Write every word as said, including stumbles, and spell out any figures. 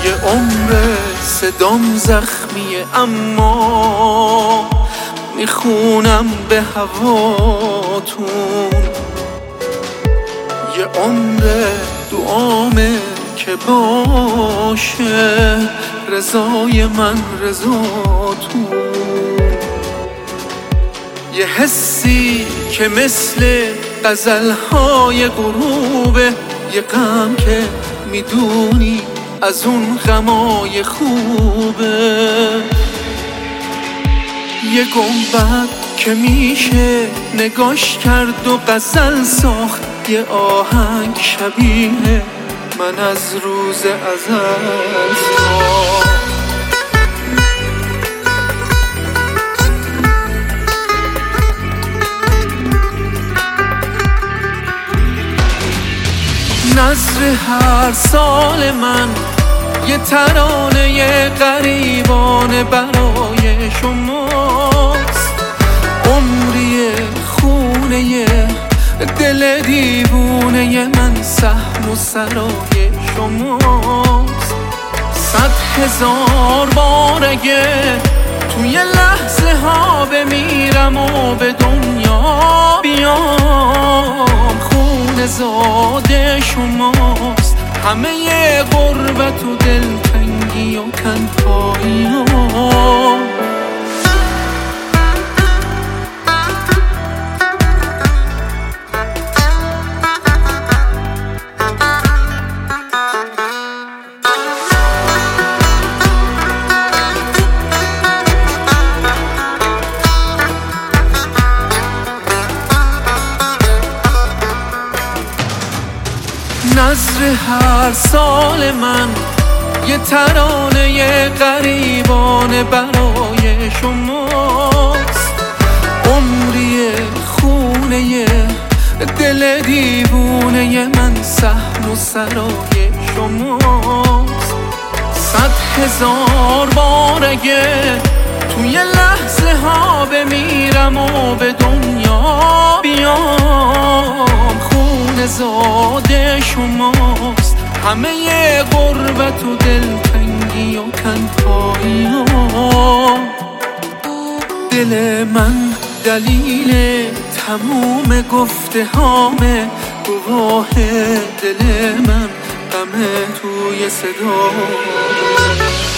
یه عمر صدام زخمیه اما میخونم به هواتون. یه عمر دعامه که باشه رضای من رضاتون. یه حسی که مثل غزلهای غروبه، یه غم که میدونی از اون غمای خوبه. یه گنبد که میشه نگاش کرد و غزل ساخت، یه آهنگ شبیه من از روز ازل ساخت. نظر هر سال من یه ترانه غریبانه برای شماست. عمری خونه دل دیوونه من سهم و سرای شماست. صد هزار بار اگه توی لحظه ها بمیرم و به دنیا بیام، خون زاده شماست. همه ی غربت و دلتنگی و تنهایی ها. نظر هر سال من یه ترانه غریبانه برای شماست. عمری خونه دل دیوونه من سهم و سرای شماست. صد هزار بار اگه توی لحظه ها بمیرم و به دنیا بیام، خون زاده شماست. همه ی غربت و دلتنگی و تنهایی ها. دل من دلیل تموم گفته هامه، گواه دل من غم توی صدا.